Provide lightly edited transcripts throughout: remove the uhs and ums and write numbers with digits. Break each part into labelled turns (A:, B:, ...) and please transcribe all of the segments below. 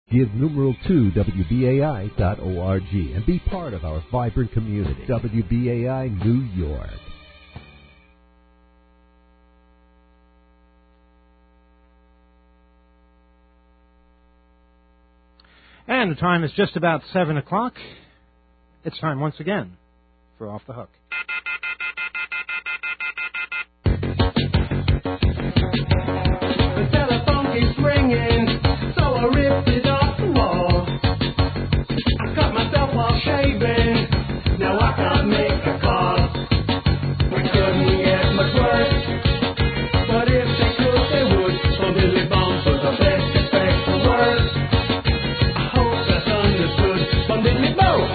A: Give numeral 2 WBAI.org and be part of our vibrant community. WBAI New York.
B: And the time is just about 7 o'clock. It's time once again for Off the Hook.
C: The telephone keeps ringing, so I ripped it off the wall. I cut myself while shaving, now I can't make a call. We couldn't get much worse, but if they could, they would. So Billy Bones was the best effect for words. I hope that's understood from Billy Bones.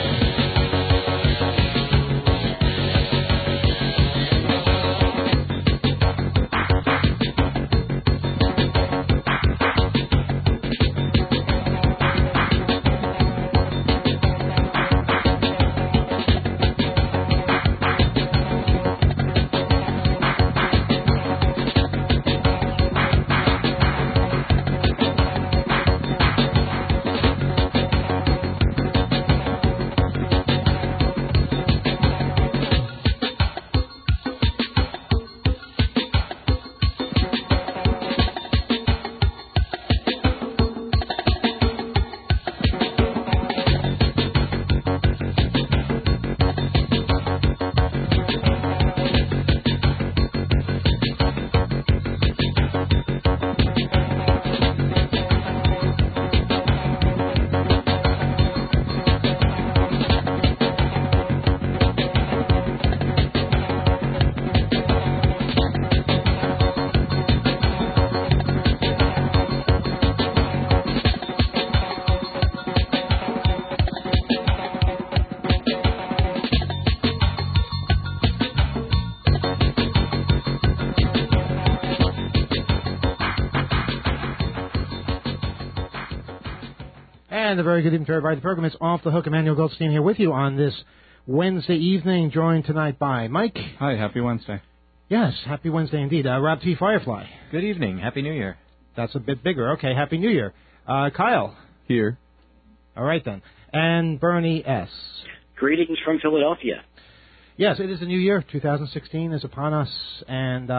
B: And a very good evening to everybody. The program is Off the Hook. Emmanuel Goldstein here with you on this Wednesday evening, joined tonight by Mike.
D: Hi, happy Wednesday.
B: Yes, happy Wednesday indeed. Rob T. Firefly.
E: Good evening. Happy New Year.
B: That's a bit bigger. Okay, Happy New Year. Kyle.
D: Here.
B: All right, then. And Bernie S.
F: Greetings from Philadelphia.
B: Yes, it is the new year. 2016 is upon us, and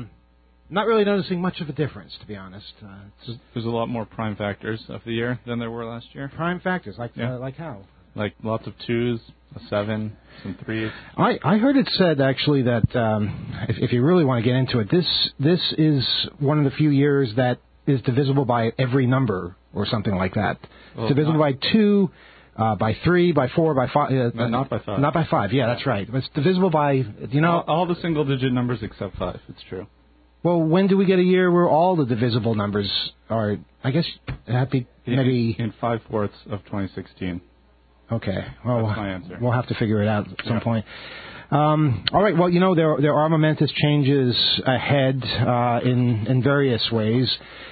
B: not really noticing much of a difference, to be honest.
D: There's a lot more prime factors of the year than there were last year.
B: Prime factors, like
D: Yeah.
B: like how?
D: Like lots of 2s, a 7, some 3s.
B: I heard it said, actually, that if you really want to get into it, this is one of the few years that is divisible by every number or something like that.
D: Well,
B: it's divisible by 2, by 3, by 4, by 5.
D: Not by 5.
B: Not by 5, yeah, that's right. It's divisible by,
D: all the single-digit numbers except 5, it's true.
B: Well, when do we get a year where all the divisible numbers are, I guess, happy, maybe...
D: In 5/4 of 2016.
B: Okay, well,
D: that's my answer.
B: We'll have to figure it out at some point. All right, well, there are momentous changes ahead in various ways,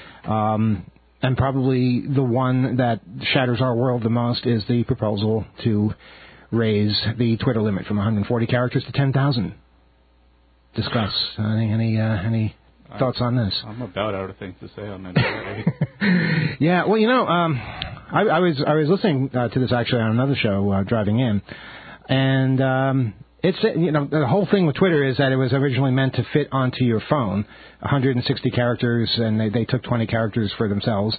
B: and probably the one that shatters our world the most is the proposal to raise the Twitter limit from 140 characters to 10,000. Discuss. Any thoughts on this?
D: I'm about out of things to say on that.
B: Yeah, well, I was listening to this actually on another show driving in, and it's the whole thing with Twitter is that it was originally meant to fit onto your phone, 160 characters, and they took 20 characters for themselves.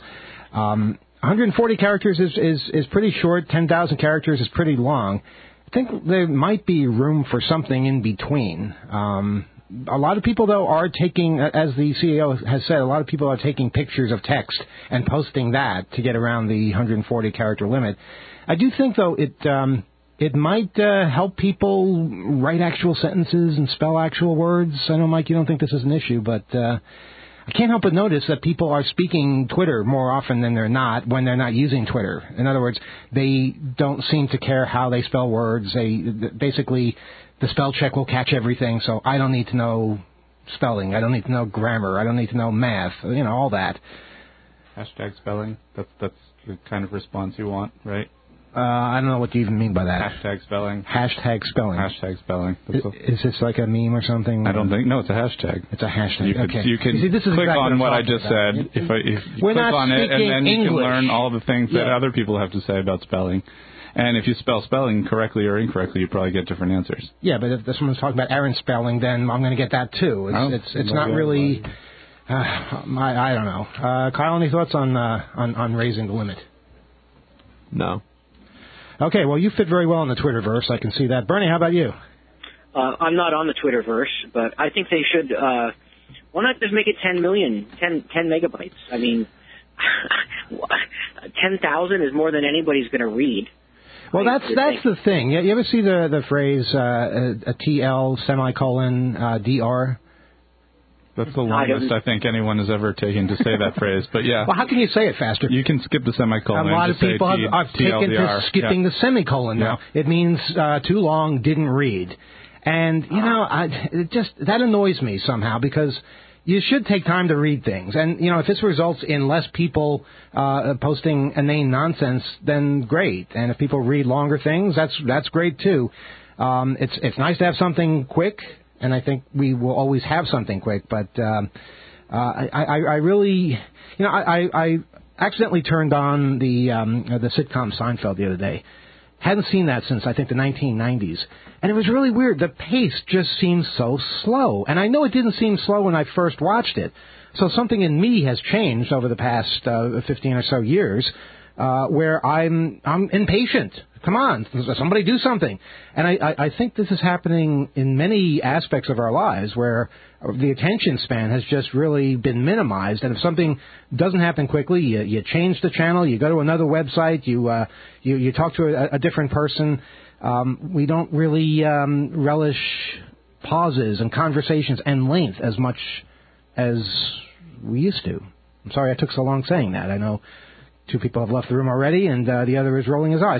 B: 140 characters is pretty short. 10,000 characters is pretty long. I think there might be room for something in between. A lot of people, though, are taking, as the CEO has said, a lot of people are taking pictures of text and posting that to get around the 140-character limit. I do think, though, it might help people write actual sentences and spell actual words. I know, Mike, you don't think this is an issue, but I can't help but notice that people are speaking Twitter more often than they're not when they're not using Twitter. In other words, they don't seem to care how they spell words. Basically, the spell check will catch everything, so I don't need to know spelling. I don't need to know grammar. I don't need to know math, all that.
D: Hashtag spelling, that's the kind of response you want, right?
B: I don't know what you even mean by that.
D: Hashtag spelling.
B: Hashtag spelling.
D: Hashtag spelling.
B: Is this like a meme or something?
D: I don't think. No, it's a hashtag.
B: It's a hashtag.
D: You can
B: see, this is
D: click
B: exactly
D: on what I
B: I'm
D: just
B: talking
D: said.
B: about.
D: If you
B: We're
D: click
B: not
D: on it, and then you can
B: English.
D: learn all the things that other people have to say about spelling. And if you spell spelling correctly or incorrectly, you probably get different answers.
B: Yeah, but if someone's talking about Aaron spelling, then I'm going to get that too. It's not really. I don't know. Kyle, any thoughts on raising the limit?
E: No.
B: Okay, well, you fit very well in the Twitterverse. I can see that. Bernie, how about you?
F: I'm not on the Twitterverse, but I think they should. Why not just make it 10 million, 10 megabytes? I mean, 10,000 is more than anybody's going to read.
B: Well, that's the thing. You ever see the phrase a TL semicolon DR?
D: That's the longest I think anyone has ever taken to say that phrase. But yeah.
B: Well, how can you say it faster?
D: You can skip the semicolon.
B: A lot of people have taken to skipping the semicolon now. It means too long, didn't read. And, that annoys me somehow because you should take time to read things. And, if this results in less people posting inane nonsense, then great. And if people read longer things, that's great too. It's nice to have something quick. And I think we will always have something quick, but I really, I accidentally turned on the sitcom Seinfeld the other day. Hadn't seen that since I think the 1990s, and it was really weird. The pace just seemed so slow, and I know it didn't seem slow when I first watched it. So something in me has changed over the past 15 or so years, where I'm impatient. Come on, somebody do something. And I think this is happening in many aspects of our lives where the attention span has just really been minimized. And if something doesn't happen quickly, you change the channel, you go to another website, you talk to a different person. We don't really relish pauses and conversations and length as much as we used to. I'm sorry I took so long saying that. I know two people have left the room already, and the other is rolling his eyes.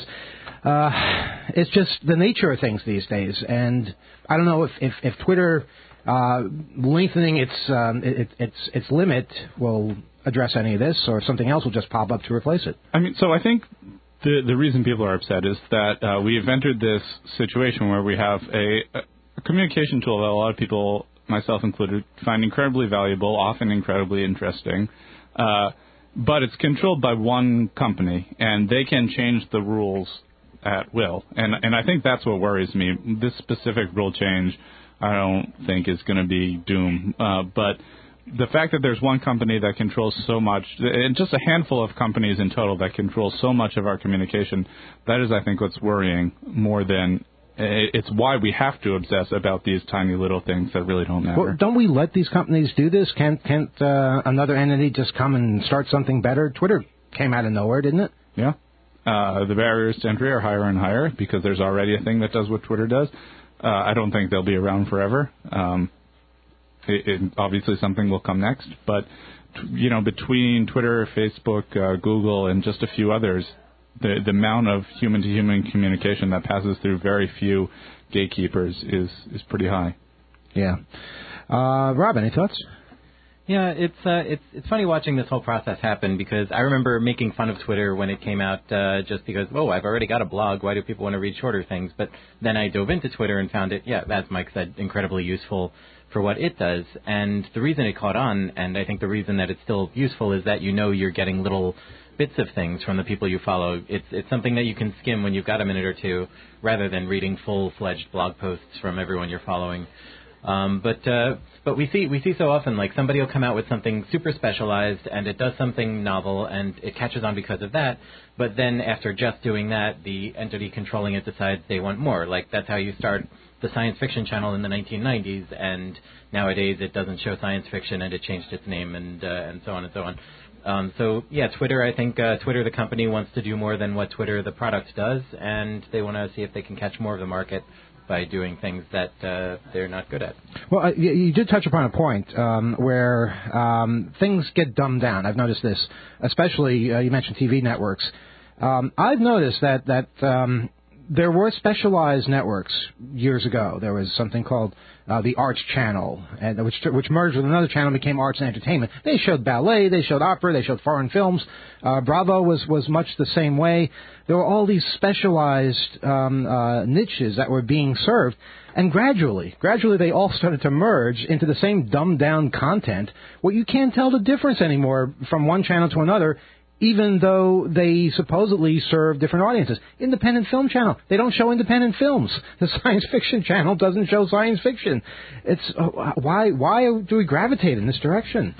B: It's just the nature of things these days, and I don't know if Twitter lengthening its limit will address any of this, or if something else will just pop up to replace it.
D: I mean, so I think the reason people are upset is that we have entered this situation where we have a communication tool that a lot of people, myself included, find incredibly valuable, often incredibly interesting. But it's controlled by one company, and they can change the rules at will. And I think that's what worries me. This specific rule change, I don't think is going to be doom. But the fact that there's one company that controls so much, and just a handful of companies in total that control so much of our communication, that is, I think, what's worrying more than... It's why we have to obsess about these tiny little things that really don't matter.
B: Well, don't we let these companies do this? Can't another entity just come and start something better? Twitter came out of nowhere, didn't it?
D: Yeah. The barriers to entry are higher and higher because there's already a thing that does what Twitter does. I don't think they'll be around forever. Obviously, something will come next. But, between Twitter, Facebook, Google, and just a few others, the amount of human-to-human communication that passes through very few gatekeepers is pretty high.
B: Yeah. Rob, any thoughts?
G: Yeah, it's funny watching this whole process happen because I remember making fun of Twitter when it came out just because, I've already got a blog. Why do people want to read shorter things? But then I dove into Twitter and found it, as Mike said, incredibly useful for what it does. And the reason it caught on, and I think the reason that it's still useful, is that you're getting little bits of things from the people you follow. It's something that you can skim when you've got a minute or two, rather than reading full-fledged blog posts from everyone you're following. But we see so often, like, somebody will come out with something super specialized and it does something novel and it catches on because of that. But then after just doing that, the entity controlling it decides they want more. Like, that's how you start the science fiction channel in the 1990s, and nowadays it doesn't show science fiction and it changed its name and so on and so on. Twitter, I think Twitter, the company, wants to do more than what Twitter, the product, does, and they want to see if they can catch more of the market by doing things that they're not good at. Well,
B: you did touch upon a point where things get dumbed down. I've noticed this, especially you mentioned TV networks. I've noticed that there were specialized networks years ago. There was something called the Arts Channel, and which merged with another channel and became Arts and Entertainment. They showed ballet, they showed opera, they showed foreign films. Bravo was much the same way. There were all these specialized niches that were being served, and gradually they all started to merge into the same dumbed-down content, where you can't tell the difference anymore from one channel to another, even though they supposedly serve different audiences. Independent Film Channel, they don't show independent films. The Science Fiction Channel doesn't show science fiction. It's why do we gravitate in this direction?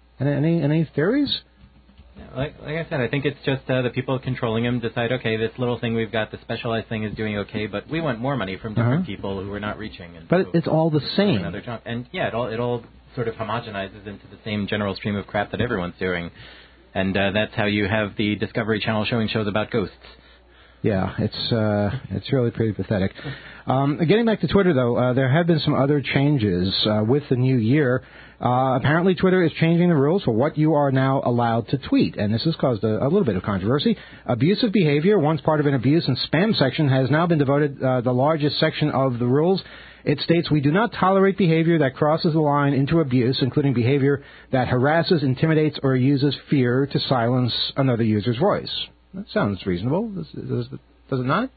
B: Any theories?
G: Like I said, I think it's just the people controlling them decide, okay, this little thing we've got, the specialized thing is doing okay, but we want more money from different people who we're not reaching. And
B: but
G: so
B: it's all the same.
G: Another job. And yeah, it all sort of homogenizes into the same general stream of crap that everyone's doing. And that's how you have the Discovery Channel showing shows about ghosts.
B: Yeah, it's really pretty pathetic. Getting back to Twitter, though, there have been some other changes with the new year. Apparently, Twitter is changing the rules for what you are now allowed to tweet, and this has caused a little bit of controversy. Abusive behavior, once part of an abuse and spam section, has now been devoted the largest section of the rules. It states, we do not tolerate behavior that crosses the line into abuse, including behavior that harasses, intimidates, or uses fear to silence another user's voice. That sounds reasonable. Does it not?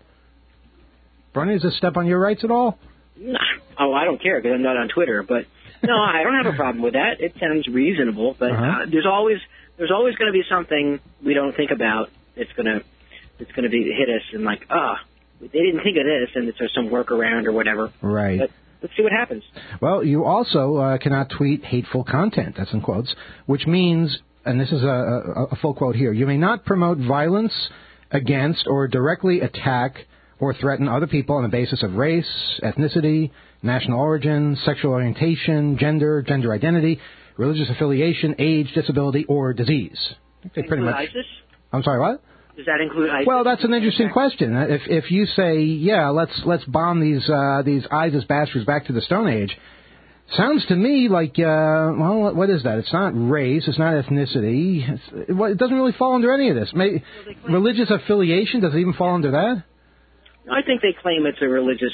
B: Bernie, does this step on your rights at all?
F: Oh, I don't care because I'm not on Twitter. But no, I don't have a problem with that. It sounds reasonable. But there's always going to be something we don't think about. It's going to hit us and like, they didn't think of this, and there's some workaround or whatever.
B: Right.
F: But let's see what happens.
B: Well, you also cannot tweet hateful content, that's in quotes, which means, and this is a full quote here, you may not promote violence against or directly attack or threaten other people on the basis of race, ethnicity, national origin, sexual orientation, gender identity, religious affiliation, age, disability, or disease. They pretty much.
F: ISIS?
B: I'm sorry, what?
F: Does that include ISIS?
B: Well, that's an interesting question. If you say, yeah, let's bomb these ISIS bastards back to the Stone Age, sounds to me like, well, what is that? It's not race, it's not ethnicity. It doesn't really fall under any of this. Religious affiliation, does it even fall under that?
F: I think they claim it's a religious.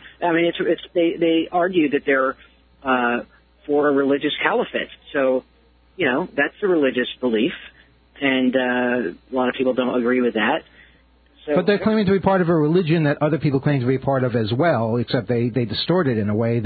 F: They argue that they're for a religious caliphate. So, that's a religious belief. And a lot of people don't agree with that. So,
B: but they're claiming to be part of a religion that other people claim to be part of as well, except they distort it in a way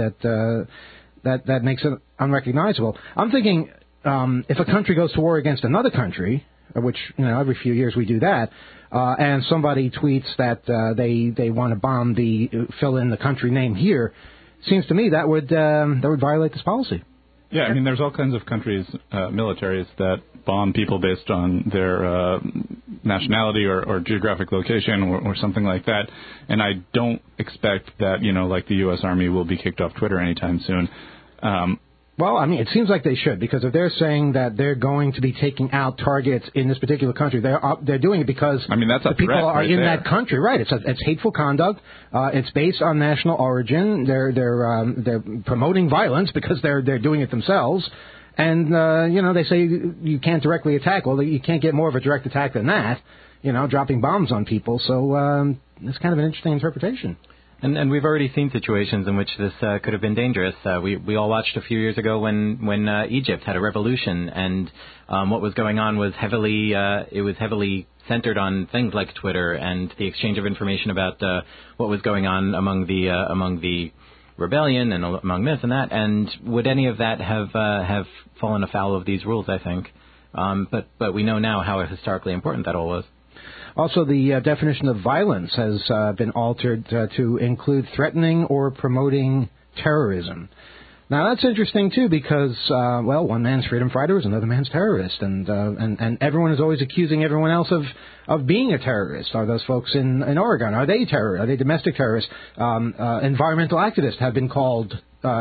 B: that makes it unrecognizable. I'm thinking if a country goes to war against another country, which every few years we do that, and somebody tweets that they want to bomb fill in the country name here, seems to me that would violate this policy.
D: Yeah, I mean, there's all kinds of countries, militaries, that bomb people based on their nationality or geographic location or something like that. And I don't expect that, like the U.S. Army will be kicked off Twitter anytime soon.
B: Well, I mean, it seems like they should, because if they're saying that they're going to be taking out targets in this particular country, they're doing it because
D: that's
B: the people are in that country, right? It's hateful conduct. It's based on national origin. They're promoting violence because they're doing it themselves. And they say you can't directly attack. Well, you can't get more of a direct attack than that. Dropping bombs on people. So it's kind of an interesting interpretation.
G: And we've already seen situations in which this could have been dangerous. We all watched a few years ago when Egypt had a revolution, and what was going on was heavily centered on things like Twitter and the exchange of information about what was going on among the rebellion and among this and that. And would any of that have fallen afoul of these rules? I think, but we know now how historically important that all was.
B: Also, the definition of violence has been altered to include threatening or promoting terrorism. Now, that's interesting, too, because, one man's freedom fighter is another man's terrorist, and everyone is always accusing everyone else of being a terrorist. Are those folks in Oregon? Are they terrorists? Are they domestic terrorists? Environmental activists have been called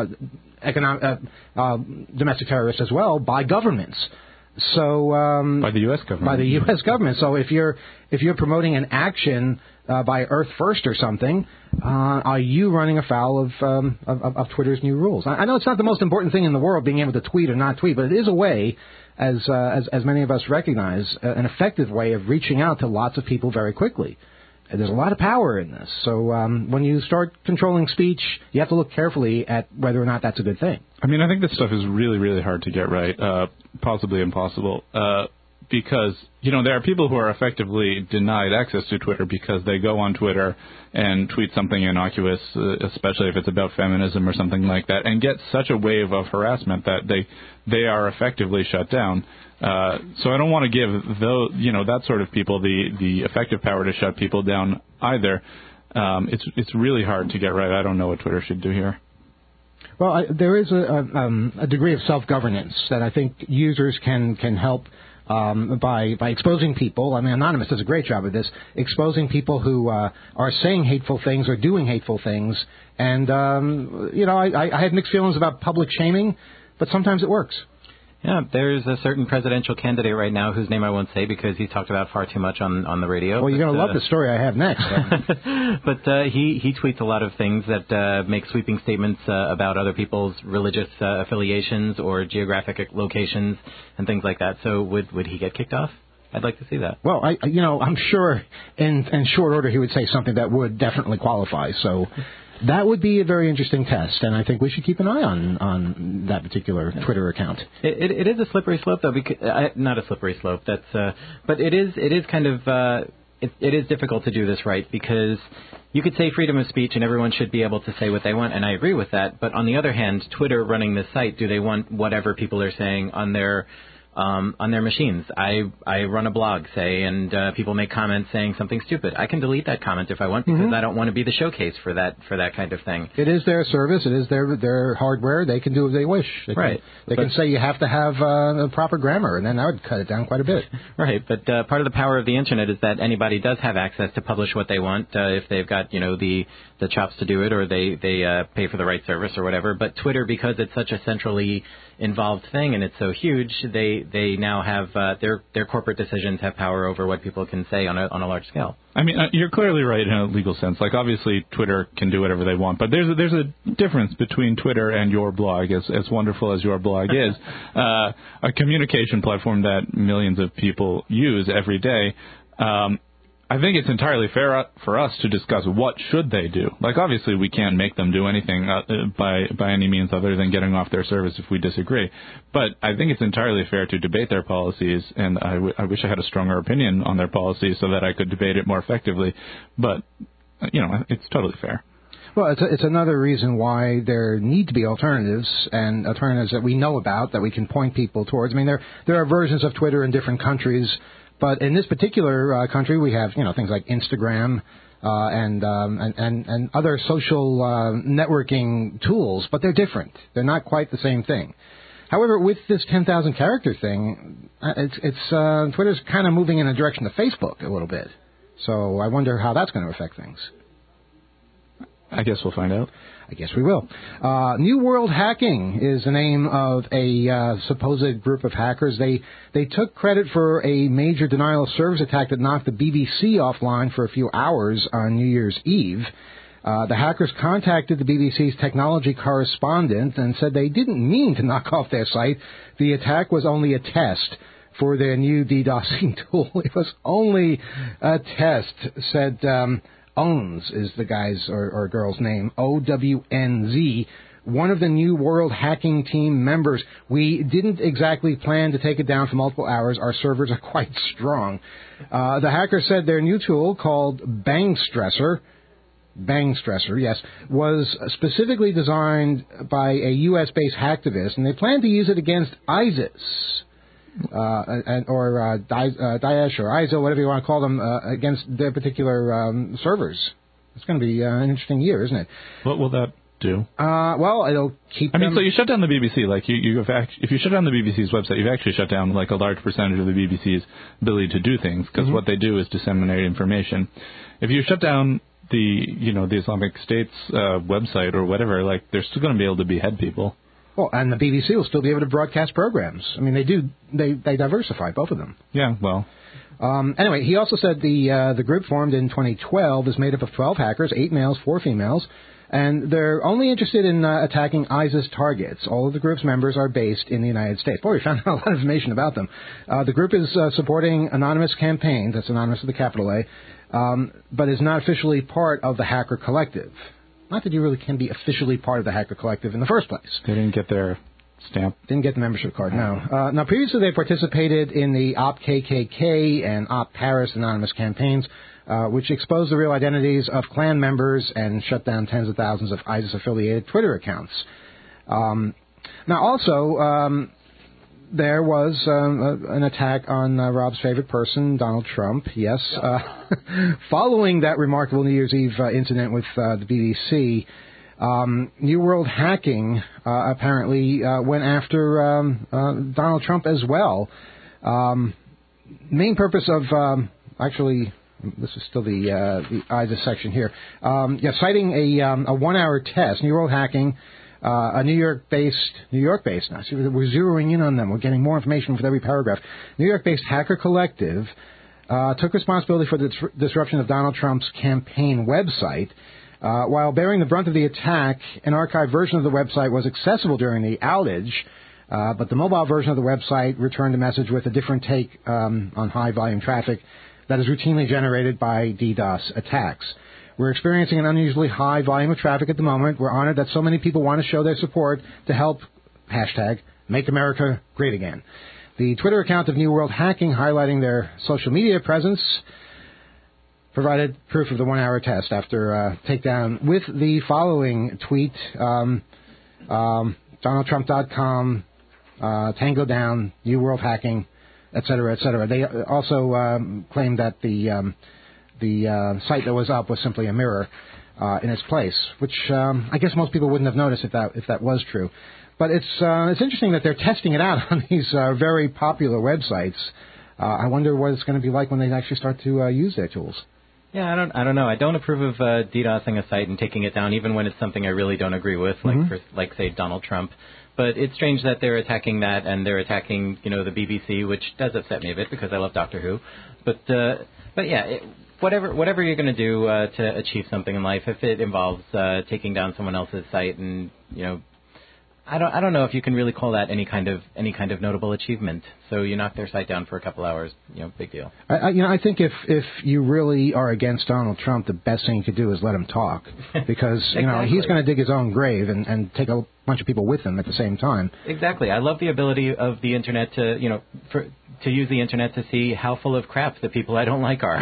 B: domestic terrorists as well by governments. So
D: by the U.S. government.
B: By the U.S. government. So if you're promoting an action by Earth First or something, are you running afoul of Twitter's new rules? I know it's not the most important thing in the world, being able to tweet or not tweet, but it is a way, as many of us recognize, an effective way of reaching out to lots of people very quickly. There's a lot of power in this. So when you start controlling speech, you have to look carefully at whether or not that's a good thing.
D: I mean, I think this stuff is really, really hard to get right, possibly impossible, because, you know, there are people who are effectively denied access to Twitter because they go on Twitter and tweet something innocuous, especially if it's about feminism or something like that, and get such a wave of harassment that they are effectively shut down. So I don't want to give that sort of people the effective power to shut people down either. It's really hard to get right. I don't know what Twitter should do here.
B: Well, there is a degree of self-governance that I think users can help by exposing people. I mean, Anonymous does a great job of this, exposing people who are saying hateful things or doing hateful things. And, I had mixed feelings about public shaming, but sometimes it works.
G: Yeah, there's a certain presidential candidate right now whose name I won't say because he's talked about far too much on the radio.
B: Well, you're going to love the story I have next.
G: But he tweets a lot of things that make sweeping statements about other people's religious affiliations or geographic locations and things like that. So would he get kicked off? I'd like to see that.
B: Well, I'm sure in short order he would say something that would definitely qualify. So that would be a very interesting test, and I think we should keep an eye on that particular Twitter account.
G: It is a slippery slope, though. Because, not a slippery slope. But it is kind of it is difficult to do this right because you could say freedom of speech and everyone should be able to say what they want, and I agree with that. But on the other hand, Twitter running this site, do they want whatever people are saying on their machines? I run a blog, say, and people make comments saying something stupid. I can delete that comment if I want because I don't want to be the showcase for that kind of thing.
B: It is their service. It is their hardware. They can do as they wish. They can say you have to have the proper grammar, and then that would cut it down quite a bit.
G: Right, but part of the power of the Internet is that anybody does have access to publish what they want if they've got the chops to do it or they pay for the right service or whatever. But Twitter, because it's such a centrally involved thing and it's so huge, they now have their corporate decisions have power over what people can say on a large scale.
D: I mean, you're clearly right in a legal sense. Like, obviously, Twitter can do whatever they want, but there's a difference between Twitter and your blog, as wonderful as your blog is, a communication platform that millions of people use every day. I think it's entirely fair for us to discuss what should they do. Like, obviously, we can't make them do anything by any means other than getting off their service if we disagree. But I think it's entirely fair to debate their policies, and I wish I had a stronger opinion on their policies so that I could debate it more effectively. But, it's totally fair.
B: Well, it's another reason why there need to be alternatives, and alternatives that we know about, that we can point people towards. I mean, there are versions of Twitter in different countries. But in this particular country, we have things like Instagram and other social networking tools, but they're different. They're not quite the same thing. However, with this 10,000 character thing, it's Twitter's kind of moving in a direction of Facebook a little bit. So I wonder how that's going to affect things.
D: I guess we'll find out.
B: I guess we will. New World Hacking is the name of a supposed group of hackers. They took credit for a major denial of service attack that knocked the BBC offline for a few hours on New Year's Eve. The hackers contacted the BBC's technology correspondent and said they didn't mean to knock off their site. The attack was only a test for their new DDoSing tool. It was only a test, said Owns is the guy's or girl's name, OWNZ, one of the New World Hacking Team members. We didn't exactly plan to take it down for multiple hours. Our servers are quite strong. The hackers said their new tool, called Bangstressor, yes, was specifically designed by a U.S.-based hacktivist, and they plan to use it against ISIS. Daesh or ISIL, whatever you want to call them, against their particular servers. It's going to be an interesting year, isn't it?
D: What will that do?
B: Well, it'll keep them...
D: so you shut down the BBC. Like, if you shut down the BBC's website, you've actually shut down, like, a large percentage of the BBC's ability to do things, because what they do is disseminate information. If you shut down the Islamic State's website or whatever, like, they're still going to be able to behead people.
B: Well, and the BBC will still be able to broadcast programs. I mean, they diversify, both of them.
D: Yeah, well.
B: Anyway, he also said the group formed in 2012 is made up of 12 hackers, 8 males, 4 females, and they're only interested in attacking ISIS targets. All of the group's members are based in the United States. Boy, we found out a lot of information about them. The group is supporting anonymous campaigns, that's anonymous with a capital A, but is not officially part of the Hacker Collective. Not that you really can be officially part of the Hacker Collective in the first place.
D: They didn't get their stamp.
B: Didn't get the membership card, no. Now, previously they participated in the Op KKK and Op Paris anonymous campaigns, which exposed the real identities of Klan members and shut down tens of thousands of ISIS-affiliated Twitter accounts. Now, also, there was an attack on Rob's favorite person, Donald Trump, yes. Following that remarkable New Year's Eve incident with the BBC, New World Hacking apparently went after Donald Trump as well. Main purpose of, actually, this is still the ISIS section here, citing a 1-hour test, New World Hacking, a New York-based, now, see, we're zeroing in on them. We're getting more information with every paragraph. New York-based Hacker Collective took responsibility for the disruption of Donald Trump's campaign website. While bearing the brunt of the attack, an archived version of the website was accessible during the outage, but the mobile version of the website returned a message with a different take on high-volume traffic that is routinely generated by DDoS attacks. We're experiencing an unusually high volume of traffic at the moment. We're honored that so many people want to show their support to help, #Make America Great Again. The Twitter account of New World Hacking, highlighting their social media presence, provided proof of the 1-hour test after takedown with the following tweet, DonaldTrump.com, Tango Down, New World Hacking, et cetera, et cetera. They also claimed that the site that was up was simply a mirror in its place, which I guess most people wouldn't have noticed if that was true. But it's interesting that they're testing it out on these very popular websites. I wonder what it's going to be like when they actually start to use their tools.
G: Yeah, I don't know. I don't approve of DDoSing a site and taking it down, even when it's something I really don't agree with, like say Donald Trump. But it's strange that they're attacking that, and they're attacking, the BBC, which does upset me a bit because I love Doctor Who. But yeah, whatever you're going to do to achieve something in life, if it involves taking down someone else's site, and I don't know if you can really call that any kind of notable achievement. So you knock their site down for a couple hours, big deal.
B: I think if you really are against Donald Trump, the best thing you could do is let him talk, because
G: Exactly.
B: He's going to dig his own grave and take a bunch of people with him at the same time.
G: Exactly. I love the ability of the internet to to use the internet to see how full of crap the people I don't like are.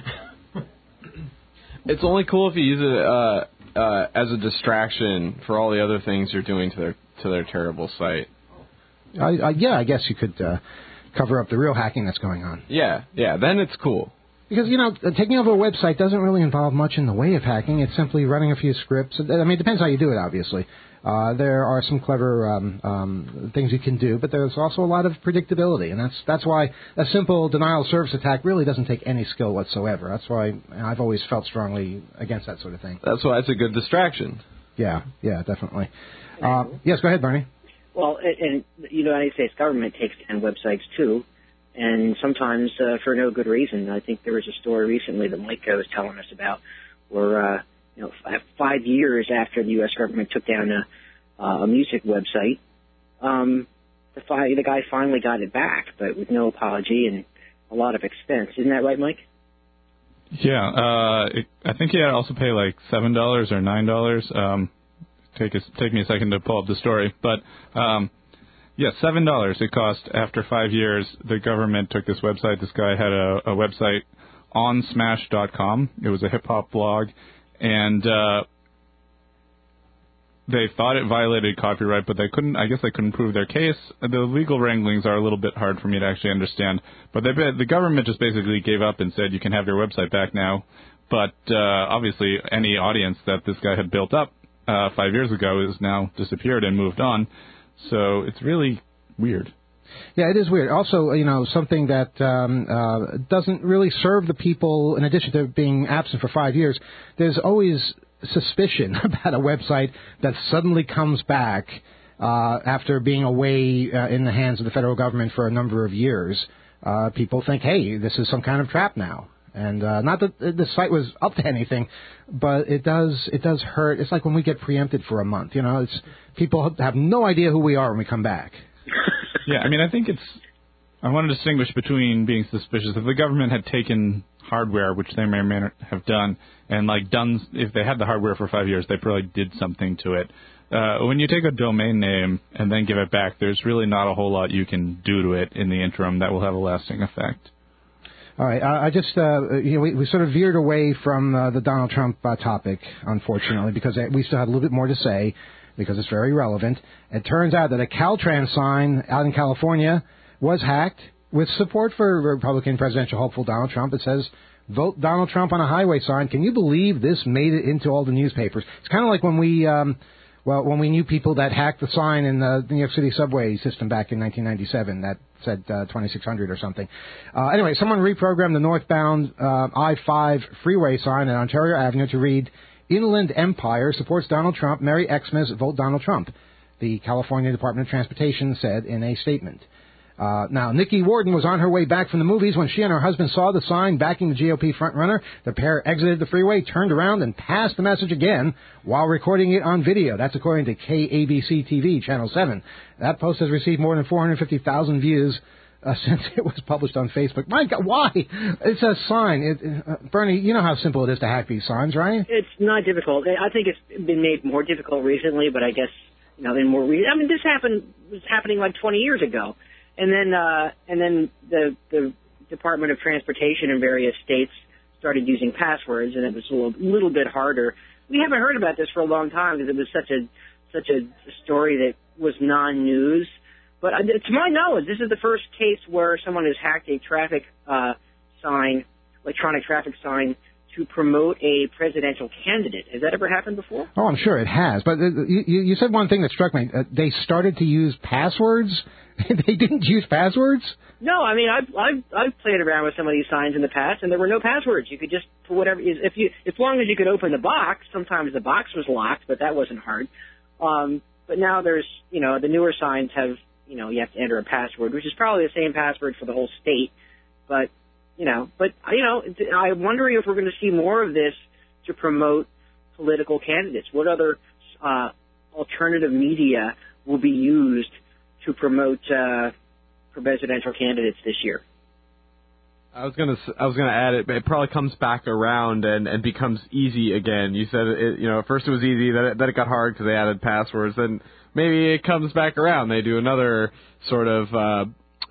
E: It's only cool if you use it as a distraction for all the other things you're doing to their terrible site.
B: I guess you could cover up the real hacking that's going on.
E: Yeah, then it's cool.
B: Because, taking over a website doesn't really involve much in the way of hacking. It's simply running a few scripts. I mean, it depends how you do it, obviously. There are some clever things you can do, but there's also a lot of predictability, and that's why a simple denial of service attack really doesn't take any skill whatsoever. That's why I've always felt strongly against that sort of thing.
E: That's why it's a good distraction.
B: Yeah, definitely. Yes, go ahead, Bernie.
F: Well, and the United States government takes down websites too, and sometimes for no good reason. I think there was a story recently that Mike was telling us about where 5 years after the U.S. government took down a music website, the guy finally got it back, but with no apology and a lot of expense. Isn't that right, Mike?
D: Yeah, I think he had to also pay like $7 or $9. Take me a second to pull up the story, but $7 it cost after 5 years. The government took this website. This guy had a website on Smash.com. It was a hip hop blog, and they thought it violated copyright, but they couldn't. I guess they couldn't prove their case. The legal wranglings are a little bit hard for me to actually understand, but the government just basically gave up and said you can have your website back now. But obviously, any audience that this guy had built up 5 years ago is now disappeared and moved on. So it's really weird.
B: Yeah, it is weird. Also, something that doesn't really serve the people, in addition to being absent for 5 years, there's always suspicion about a website that suddenly comes back after being away in the hands of the federal government for a number of years, people think, hey, this is some kind of trap now. And not that the site was up to anything, but it does hurt. It's like when we get preempted for a month. It's people have no idea who we are when we come back.
D: Yeah, I mean, I want to distinguish between being suspicious. If the government had taken hardware, which they may or may not have done, and if they had the hardware for 5 years, they probably did something to it. When you take a domain name and then give it back, there's really not a whole lot you can do to it in the interim that will have a lasting effect.
B: All right, I just we sort of veered away from the Donald Trump topic, unfortunately, because we still had a little bit more to say because it's very relevant. It turns out that a Caltrans sign out in California was hacked with support for Republican presidential hopeful Donald Trump. It says, "Vote Donald Trump" on a highway sign. Can you believe this made it into all the newspapers? It's kind of like when we knew people that hacked the sign in the New York City subway system back in 1997 that said 2600 or something. Anyway, someone reprogrammed the northbound I-5 freeway sign at Ontario Avenue to read, "Inland Empire supports Donald Trump. Merry Xmas, vote Donald Trump," the California Department of Transportation said in a statement. Now, Nikki Warden was on her way back from the movies when she and her husband saw the sign backing the GOP frontrunner. The pair exited the freeway, turned around, and passed the message again while recording it on video. That's according to KABC-TV, Channel 7. That post has received more than 450,000 views since it was published on Facebook. My God, why? It's a sign. Bernie, you know how simple it is to hack these signs, right?
F: It's not difficult. I think it's been made more difficult recently, but I guess, this was happening like 20 years ago. And then the Department of Transportation in various states started using passwords, and it was a little bit harder. We haven't heard about this for a long time because it was such a story that was non-news. But to my knowledge, this is the first case where someone has hacked a traffic electronic traffic sign, to promote a presidential candidate. Has that ever happened before?
B: Oh, I'm sure it has. But you said one thing that struck me. They started to use passwords. They didn't use passwords?
F: No, I mean I've played around with some of these signs in the past, and there were no passwords. You could just put whatever as long as you could open the box. Sometimes the box was locked, but that wasn't hard. But now there's the newer signs have you have to enter a password, which is probably the same password for the whole state. But I'm wondering if we're going to see more of this to promote political candidates. What other alternative media will be used to promote for presidential candidates this year?
E: I was gonna add it probably comes back around and becomes easy again. You said at first it was easy, then it got hard because they added passwords. Then maybe it comes back around. They do another sort of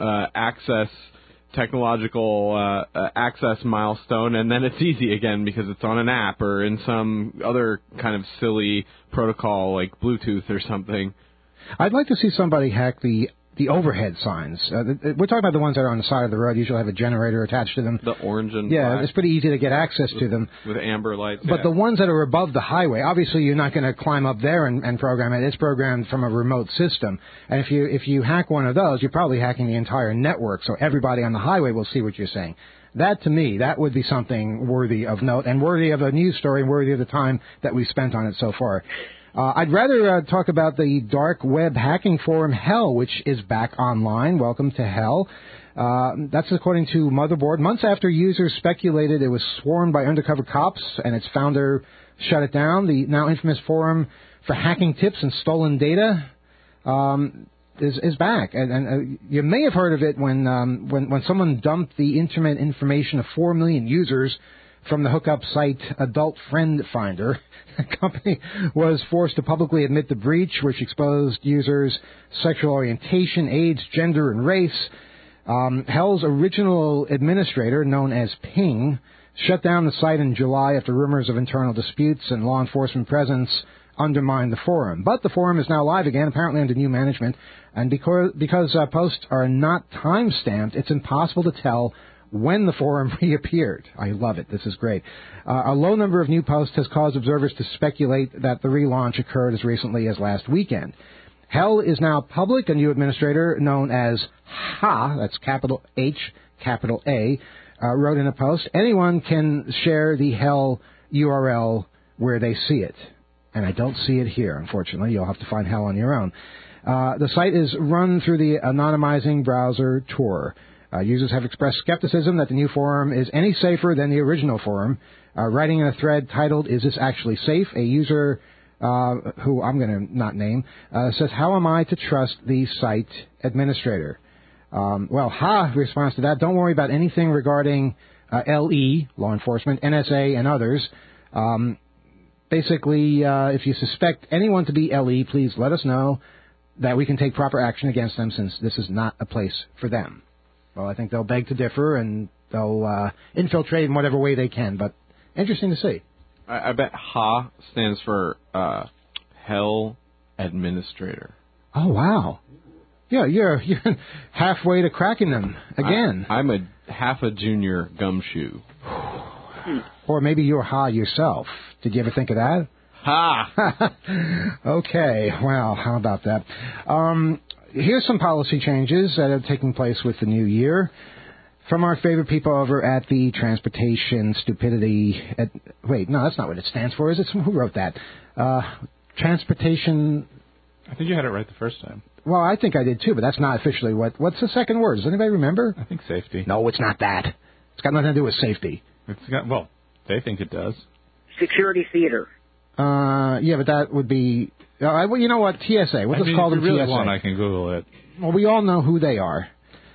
E: technological access milestone, and then it's easy again because it's on an app or in some other kind of silly protocol like Bluetooth or something.
B: I'd like to see somebody hack the overhead signs. We're talking about the ones that are on the side of the road. Usually have a generator attached to them.
E: The orange and
B: black.
E: It's
B: pretty easy to get access to them.
E: With amber lights.
B: But the ones that are above the highway, obviously you're not going to climb up there and program it. It's programmed from a remote system. And if you hack one of those, you're probably hacking the entire network, so everybody on the highway will see what you're saying. That, to me, that would be something worthy of note and worthy of a news story and worthy of the time that we've spent on it so far. I'd rather talk about the dark web hacking forum Hell, which is back online. Welcome to Hell. That's according to Motherboard. Months after users speculated it was swarmed by undercover cops and its founder shut it down, the now infamous forum for hacking tips and stolen data is back. And you may have heard of it when someone dumped the internet information of 4 million users from the hookup site Adult Friend Finder. The company was forced to publicly admit the breach, which exposed users' sexual orientation, age, gender, and race. Hell's original administrator, known as Ping, shut down the site in July after rumors of internal disputes and law enforcement presence undermined the forum. But the forum is now live again, apparently under new management, and because posts are not time-stamped, it's impossible to tell when the forum reappeared. I love it. This is great. A low number of new posts has caused observers to speculate that the relaunch occurred as recently as last weekend. Hell is now public. A new administrator known as Ha, that's capital H, capital A, wrote in a post, anyone can share the Hell URL where they see it. And I don't see it here, unfortunately. You'll have to find Hell on your own. The site is run through the anonymizing browser Tor. Users have expressed skepticism that the new forum is any safer than the original forum. Writing in a thread titled, "Is this actually safe?" a user, who I'm going to not name, says, "How am I to trust the site administrator?" Well, Ha responds to that, "Don't worry about anything regarding LE, law enforcement, NSA, and others. Basically, if you suspect anyone to be LE, please let us know that we can take proper action against them since this is not a place for them." Well, I think they'll beg to differ, and they'll infiltrate in whatever way they can, but interesting to see.
E: I bet HA stands for Hell Administrator.
B: Oh, wow. Yeah, you're halfway to cracking them again.
E: I'm half a junior gumshoe.
B: Or maybe you're Ha yourself. Did you ever think of that?
E: Ha!
B: Okay, well, how about that? Here's some policy changes that are taking place with the new year. From our favorite people over at the Transportation Stupidity... wait, no, that's not what it stands for, is it? Who wrote that? Transportation...
D: I think you had it right the first time.
B: Well, I think I did too, but that's not officially what's the second word? Does anybody remember?
D: I think safety.
B: No, it's not that. It's got nothing to do with safety.
D: Well, they think it does.
F: Security theater.
B: Yeah, but that would be... well, you know what? TSA. Let's call them
D: if you really
B: TSA.
D: want, I can Google it.
B: Well, we all know who they are.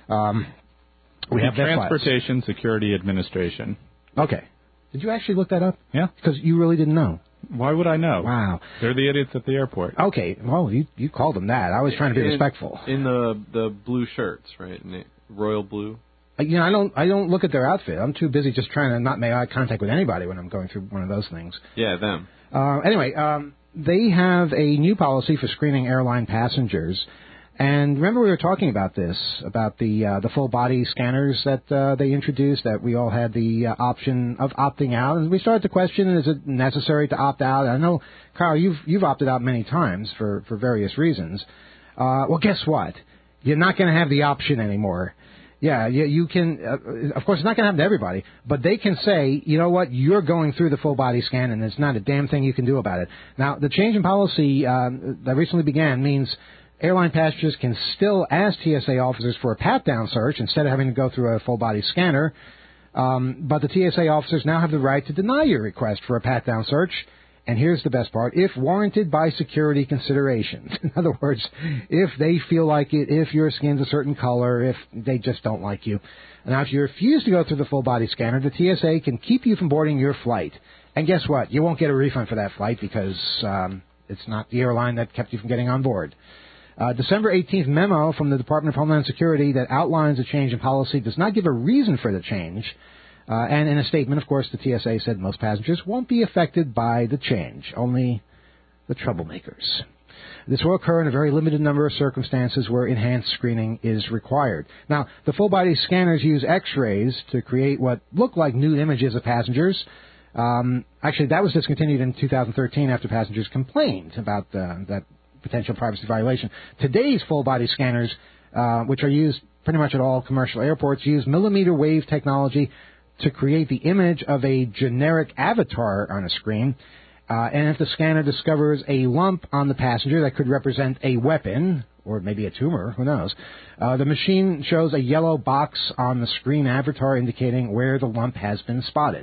B: We have their
D: Transportation Security Administration.
B: Okay. Did you actually look that up?
D: Yeah.
B: Because you really didn't know.
D: Why would I know?
B: Wow.
D: They're the idiots at the airport.
B: Okay. Well, you called them that. I was trying to be respectful.
E: In the blue shirts, right? Royal blue.
B: I don't look at their outfit. I'm too busy just trying to not make eye contact with anybody when I'm going through one of those things.
E: Yeah, them.
B: Anyway, they have a new policy for screening airline passengers. And remember we were talking about this, about the full body scanners that they introduced, that we all had the option of opting out. And we started to question, is it necessary to opt out? I know, Kyle, you've opted out many times for various reasons. Well, guess what? You're not going to have the option anymore. Yeah, you can, of course, it's not going to happen to everybody, but they can say, you know what, you're going through the full body scan and there's not a damn thing you can do about it. Now, the change in policy that recently began means airline passengers can still ask TSA officers for a pat-down search instead of having to go through a full body scanner, but the TSA officers now have the right to deny your request for a pat-down search. And here's the best part, if warranted by security considerations. In other words, if they feel like it, if your skin's a certain color, if they just don't like you. Now, if you refuse to go through the full-body scanner, the TSA can keep you from boarding your flight. And guess what? You won't get a refund for that flight because it's not the airline that kept you from getting on board. December 18th memo from the Department of Homeland Security that outlines a change in policy does not give a reason for the change. And in a statement, of course, the TSA said most passengers won't be affected by the change, only the troublemakers. This will occur in a very limited number of circumstances where enhanced screening is required. Now, the full-body scanners use X-rays to create what look like nude images of passengers. Actually, that was discontinued in 2013 after passengers complained about that potential privacy violation. Today's full-body scanners, which are used pretty much at all commercial airports, use millimeter wave technology to create the image of a generic avatar on a screen. And if the scanner discovers a lump on the passenger that could represent a weapon, or maybe a tumor, who knows, the machine shows a yellow box on the screen avatar indicating where the lump has been spotted.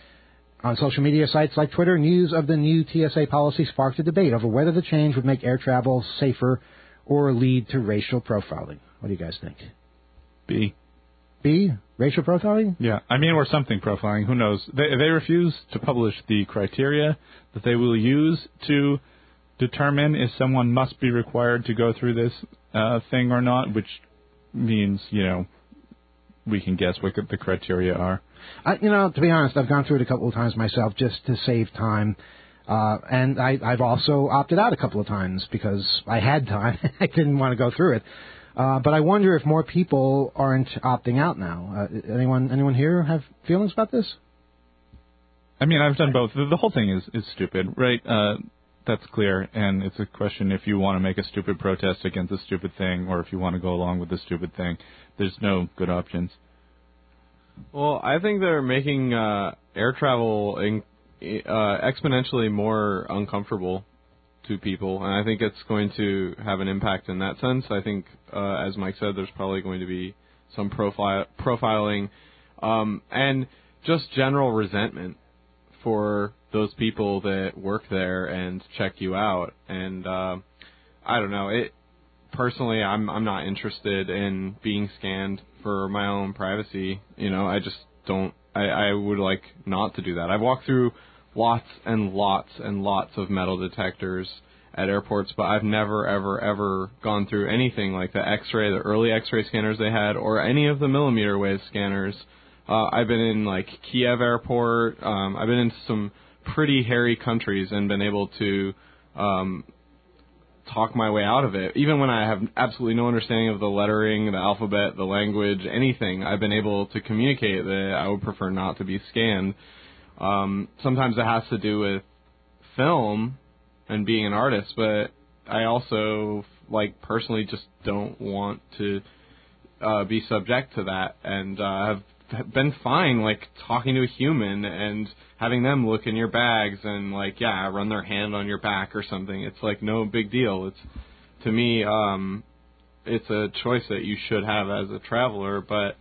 B: On social media sites like Twitter, news of the new TSA policy sparked a debate over whether the change would make air travel safer or lead to racial profiling. What do you guys think?
D: B.
B: B? Racial profiling?
D: Yeah, or something profiling. Who knows? They refuse to publish the criteria that they will use to determine if someone must be required to go through this thing or not, which means, we can guess what the criteria are.
B: To be honest, I've gone through it a couple of times myself just to save time. And I've also opted out a couple of times because I had time. I didn't want to go through it. But I wonder if more people aren't opting out now. Anyone here have feelings about this?
D: I've done both. The whole thing is stupid, right? That's clear. And it's a question if you want to make a stupid protest against a stupid thing or if you want to go along with the stupid thing. There's no good options.
E: Well, I think they're making air travel exponentially more uncomfortable to people, and I think it's going to have an impact in that sense. I think, as Mike said, there's probably going to be some profiling and just general resentment for those people that work there and check you out. And I don't know. Personally, I'm not interested in being scanned for my own privacy. I just don't. I would like not to do that. I've walked through lots and lots and lots of metal detectors at airports, but I've never, ever gone through anything like the X-ray, the early X-ray scanners they had, or any of the millimeter wave scanners. I've been in like Kiev Airport. I've been in some pretty hairy countries and been able to talk my way out of it. Even when I have absolutely no understanding of the lettering, the alphabet, the language, anything, I've been able to communicate that I would prefer not to be scanned. Sometimes it has to do with film and being an artist, but I also, personally just don't want to be subject to that, and have been fine, talking to a human and having them look in your bags and, run their hand on your back or something. It's, no big deal. It's, to me, it's a choice that you should have as a traveler, but,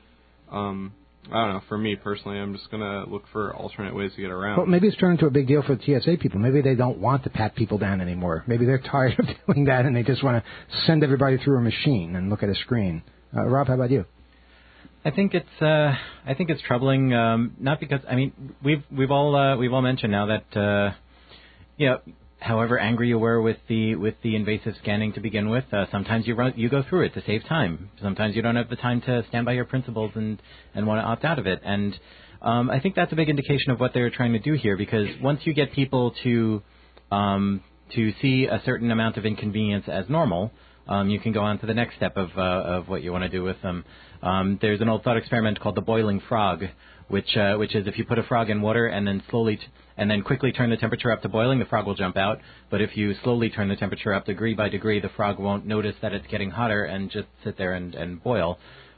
E: I don't know. For me personally, I'm just going to look for alternate ways to get around.
B: Well, maybe it's turned into a big deal for the TSA people. Maybe they don't want to pat people down anymore. Maybe they're tired of doing that and they just want to send everybody through a machine and look at a screen. Rob, how about you?
G: I think it's troubling. Not because we've all mentioned now that however angry you were with the invasive scanning to begin with, sometimes you go through it to save time. Sometimes you don't have the time to stand by your principles and want to opt out of it. And I think that's a big indication of what they're trying to do here, because once you get people to see a certain amount of inconvenience as normal, you can go on to the next step of what you want to do with them. There's an old thought experiment called the boiling frog, which is if you put a frog in water and then and then quickly turn the temperature up to boiling, the frog will jump out. But if you slowly turn the temperature up degree by degree, the frog won't notice that it's getting hotter and just sit there and boil.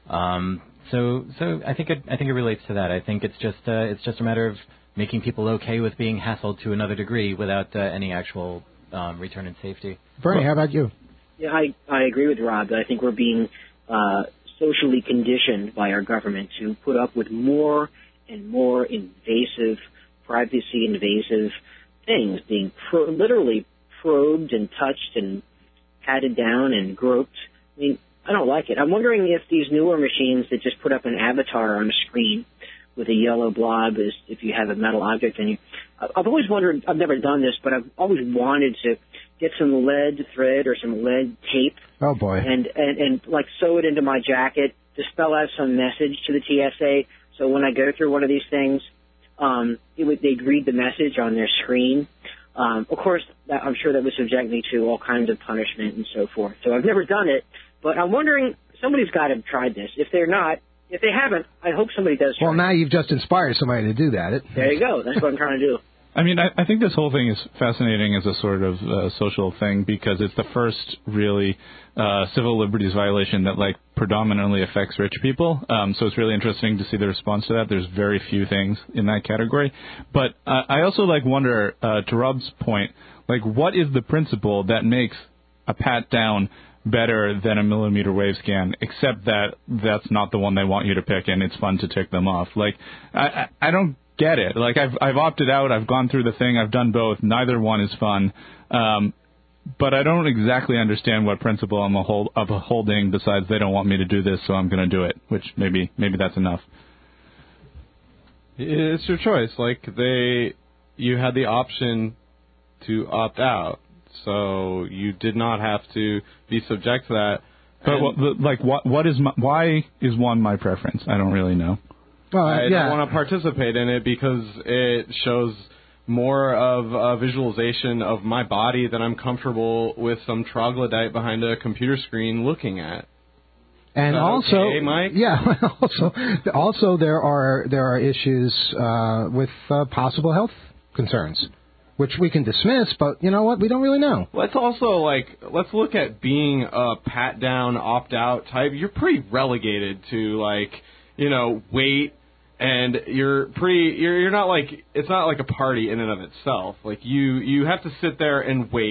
G: So I think it relates to that. I think it's just a matter of making people okay with being hassled to another degree without any actual return in safety.
B: Bernie, how about you?
F: Yeah, I agree with Rob. I think we're being socially conditioned by our government to put up with more and more invasive, privacy-invasive things, being literally probed and touched and patted down and groped. I mean, I don't like it. I'm wondering if these newer machines that just put up an avatar on a screen with a yellow blob is if you have a metal object in you. I've always wondered, I've never done this, but I've always wanted to get some lead thread or some lead tape.
B: Oh, boy.
F: And sew it into my jacket to spell out some message to the TSA. So when I go through one of these things, they'd read the message on their screen. Of course, I'm sure that would subject me to all kinds of punishment and so forth. So I've never done it, but I'm wondering, somebody's got to have tried this. If they haven't, I hope somebody does try.
B: Well, now you've just inspired somebody to do that.
F: There you go. That's what I'm trying to do.
D: I mean, I think this whole thing is fascinating as a sort of social thing, because it's the first really civil liberties violation that predominantly affects rich people. So it's really interesting to see the response to that. There's very few things in that category. But I also wonder, to Rob's point, what is the principle that makes a pat down better than a millimeter wave scan, except that that's not the one they want you to pick and it's fun to tick them off. I don't get it. I've opted out, I've gone through the thing, I've done both, neither one is fun. But I don't exactly understand what principle I'm upholding besides they don't want me to do this, so I'm going to do it, which maybe that's enough.
E: It's your choice. You had the option to opt out, so you did not have to be subject to that. But why is one my preference? I don't really know.
B: Well,
E: I don't want to participate in it because it shows more of a visualization of my body than I'm comfortable with some troglodyte behind a computer screen looking at.
B: And also,
E: okay, Mike?
B: Yeah. Also, there are issues with possible health concerns, which we can dismiss. But you know what? We don't really know.
E: Let's also let's look at being a pat down, opt out type. You're pretty relegated to wait. And you're not it's not like a party in and of itself. You have to sit there and wait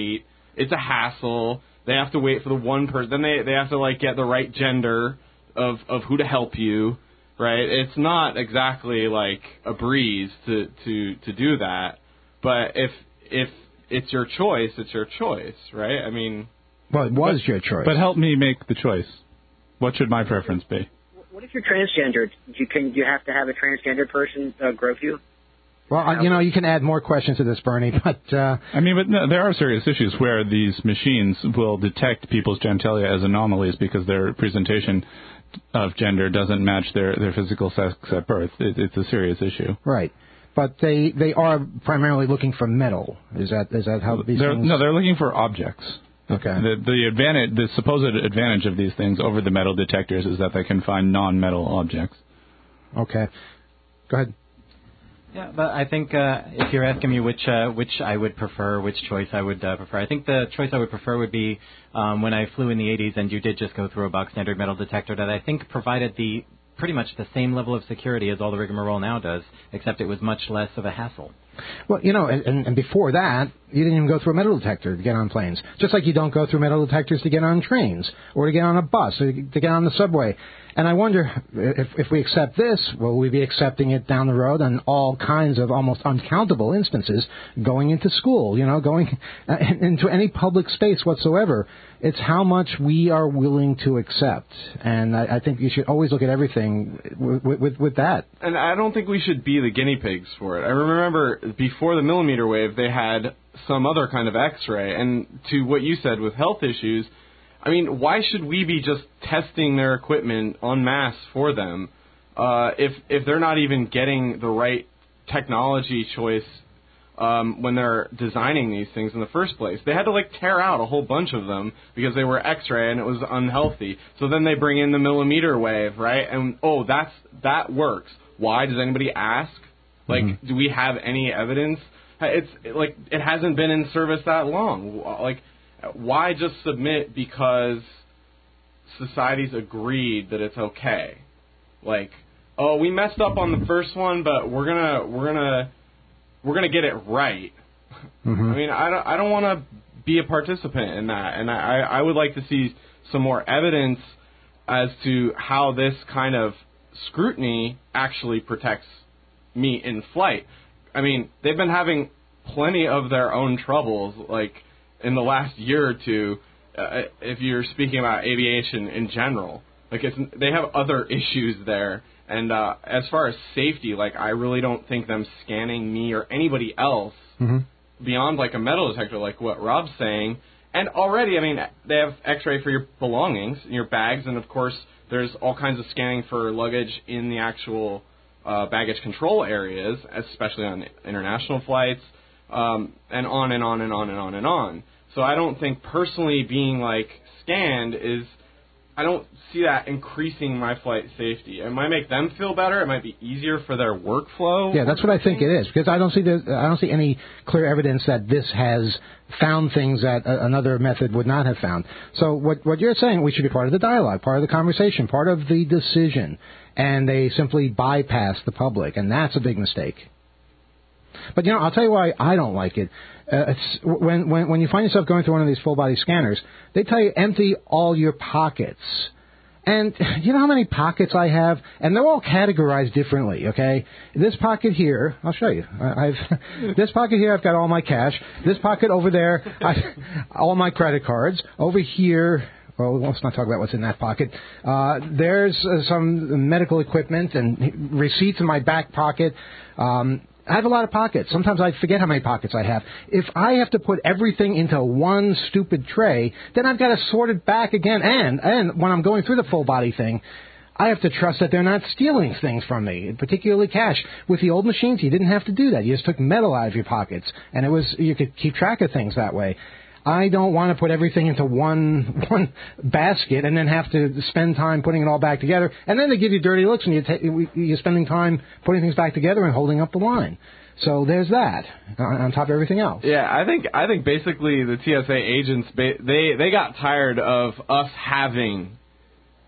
E: it's a hassle. They have to wait for the one person. Then they have to like get the right gender of who to help you, right? It's not exactly like a breeze to do that. But if it's your choice, it's your choice, right? I mean,
B: well, it was your choice.
D: But help me make the choice. What should my preference be?
F: What if you're transgendered? Do you have to have a transgender person grope you?
B: Well, you can add more questions to this, Bernie, but...
D: I mean, but no, there are serious issues where these machines will detect people's genitalia as anomalies because their presentation of gender doesn't match their physical sex at birth. It's a serious issue.
B: Right. But they are primarily looking for metal. Is that how these things...
D: No, they're looking for objects.
B: Okay.
D: The supposed advantage of these things over the metal detectors is that they can find non-metal objects.
B: Okay. Go ahead.
G: Yeah, but I think if you're asking me which I would prefer, which choice I would prefer, I think the choice I would prefer would be when I flew in the 80s and you did just go through a box standard metal detector that I think provided pretty much the same level of security as all the rigmarole now does, except it was much less of a hassle.
B: Well, and before that, you didn't even go through a metal detector to get on planes. Just like you don't go through metal detectors to get on trains or to get on a bus or to get on the subway. And I wonder if we accept this, will we be accepting it down the road on all kinds of almost uncountable instances going into school, going into any public space whatsoever. It's how much we are willing to accept. And I think you should always look at everything with that.
E: And I don't think we should be the guinea pigs for it. I remember before the millimeter wave, they had some other kind of X-ray. And to what you said with health issues, I mean, why should we be just testing their equipment en masse for them if they're not even getting the right technology choice when they're designing these things in the first place? They had to tear out a whole bunch of them because they were X-ray and it was unhealthy. So then they bring in the millimeter wave, right? And that works. Why? Does anybody ask? Do we have any evidence? It hasn't been in service that long. Why just submit because society's agreed that it's okay? We messed up on the first one, but we're gonna get it right.
B: Mm-hmm.
E: I mean, I don't want to be a participant in that, and I would like to see some more evidence as to how this kind of scrutiny actually protects me in flight. I mean, they've been having plenty of their own troubles, in the last year or two, if you're speaking about aviation in general. They have other issues there. And as far as safety, I really don't think them scanning me or anybody else beyond, a metal detector, like what Rob's saying. And already, I mean, they have X-ray for your belongings, your bags, and, of course, there's all kinds of scanning for luggage in the actual baggage control areas, especially on international flights, and on and on and on and on and on. So I don't think personally being scanned I don't see that increasing my flight safety. It might make them feel better. It might be easier for their workflow.
B: Yeah, that's what I think it is, because I don't see any clear evidence that this has found things that another method would not have found. So what you're saying, we should be part of the dialogue, part of the conversation, part of the decision, and they simply bypass the public, and that's a big mistake. But, I'll tell you why I don't like it. It's when you find yourself going through one of these full-body scanners, they tell you empty all your pockets. And you know how many pockets I have? And they're all categorized differently, okay? This pocket here, I'll show you. This pocket here, I've got all my cash. This pocket over there, all my credit cards. Over here... Well, let's not talk about what's in that pocket. There's some medical equipment and receipts in my back pocket. I have a lot of pockets. Sometimes I forget how many pockets I have. If I have to put everything into one stupid tray, then I've got to sort it back again. And when I'm going through the full body thing, I have to trust that they're not stealing things from me, particularly cash. With the old machines, you didn't have to do that. You just took metal out of your pockets, and you could keep track of things that way. I don't want to put everything into one basket and then have to spend time putting it all back together. And then they give you dirty looks when you're spending time putting things back together and holding up the line. So there's that on top of everything else.
E: Yeah, I think basically the TSA agents, they got tired of us having